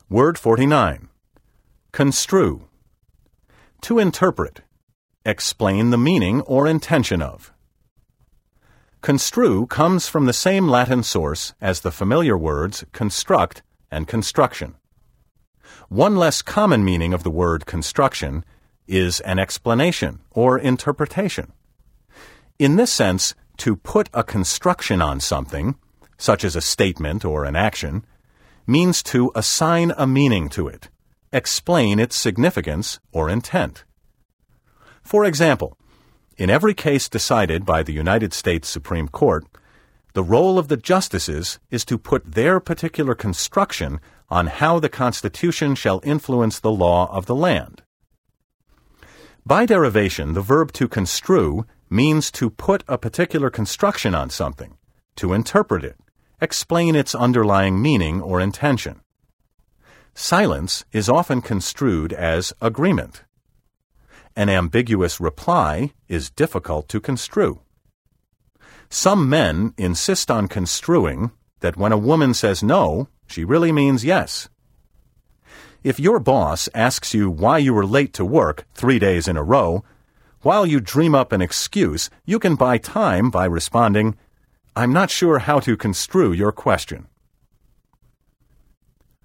Word 49. Construe. To interpret. Explain the meaning or intention of. Construe comes from the same Latin source as the familiar words construct and construction. One less common meaning of the word construction is an explanation or interpretation. In this sense, to put a construction on something, such as a statement or an action, means to assign a meaning to it, explain its significance or intent. For example, in every case decided by the United States Supreme Court, the role of the justices is to put their particular construction on how the Constitution shall influence the law of the land. By derivation, the verb to construe means to put a particular construction on something, to interpret it, explain its underlying meaning or intention. Silence is often construed as agreement. An ambiguous reply is difficult to construe. Some men insist on construing that when a woman says no, she really means yes. If your boss asks you why you were late to work 3 days in a row, while you dream up an excuse, you can buy time by responding, "I'm not sure how to construe your question."